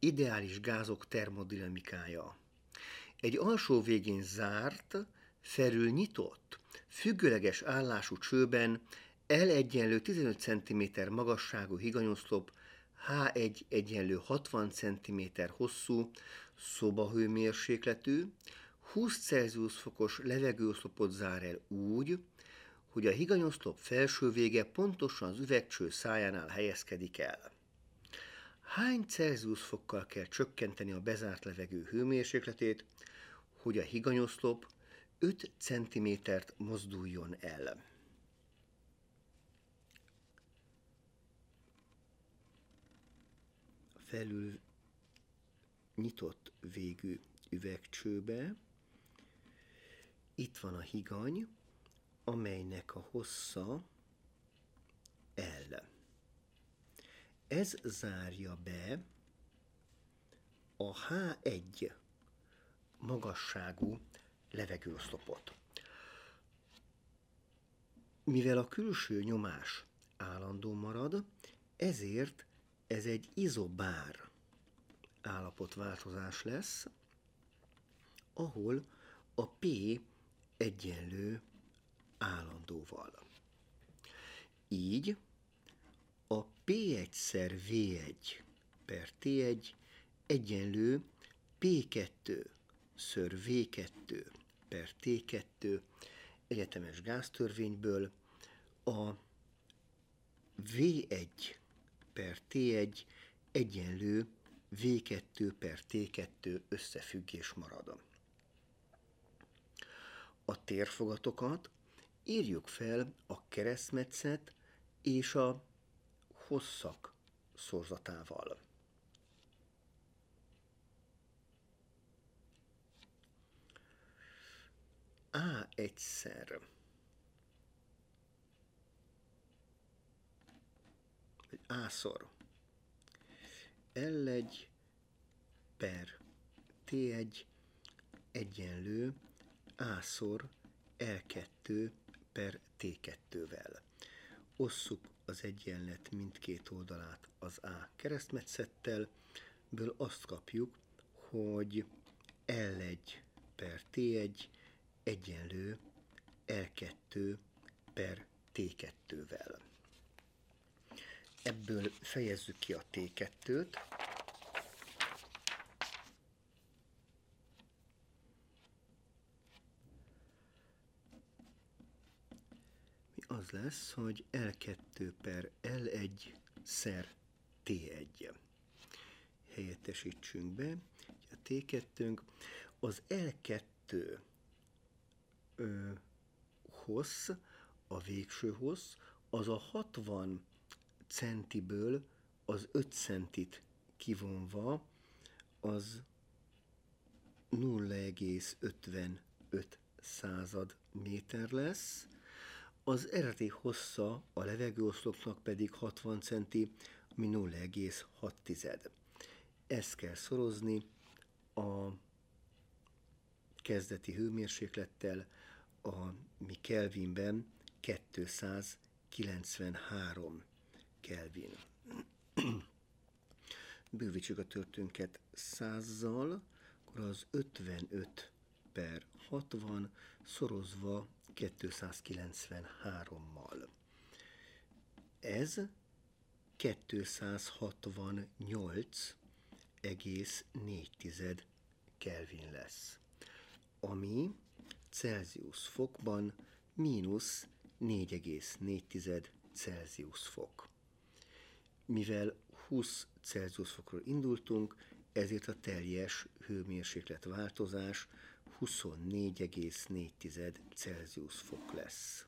Ideális gázok termodinamikája. Egy alsó végén zárt, felül nyitott, függőleges állású csőben L egyenlő 15 cm magasságú higanyoszlop, H1 egyenlő 60 cm hosszú, szobahőmérsékletű, 20 Celsius fokos levegőoszlopot zár el úgy, hogy a higanyoszlop felső vége pontosan az üvegcső szájánál helyezkedik el. Hány Celsius fokkal kell csökkenteni a bezárt levegő hőmérsékletét, hogy a higanyoszlop 5 cm-t mozduljon el? Felül nyitott végű üvegcsőbe itt van a higany, amelynek a hossza L. Ez zárja be a H1 magasságú levegőoszlopot. Mivel a külső nyomás állandó marad, ezért ez egy izobár állapotváltozás lesz, ahol a P egyenlő állandóval. Így a P1-szer V1 per T1 egyenlő P2-ször V2 per T2 egyetemes gáztörvényből a V1 per T1 egyenlő V2 per T2 összefüggés marad. A térfogatokat írjuk fel a keresztmetszet és a hosszak szorzatával. A1-szer vagy A-szor L1 per T1 egyenlő A-szor L2 per T2-vel. Osszuk az egyenlet mindkét oldalát az A keresztmetszettel, ből azt kapjuk, hogy L1 per T1 egyenlő L2 per T2-vel. Ebből fejezzük ki a T2-t, az lesz, hogy L2 per L1 szer T1. Helyettesítsünk be, a T2-nk az L2 hossz, a végső hossz, az a 60 centiből az 5 centit kivonva, az 0,55 méter lesz, az eredeti hossza a levegőoszlopnak pedig 60 centi, ami 0,6. Ezt kell szorozni a kezdeti hőmérséklettel, ami Kelvinben 293 Kelvin. Bővítsük a történünket 100-zal, akkor az 55 per 60 szorozva 293-mal. Ez 268,4 Kelvin lesz, ami Celsius fokban mínusz 4,4 Celsius fok. Mivel 20 Celsius fokról indultunk, ezért a teljes hőmérséklet változás 24,4 Celsius fok lesz.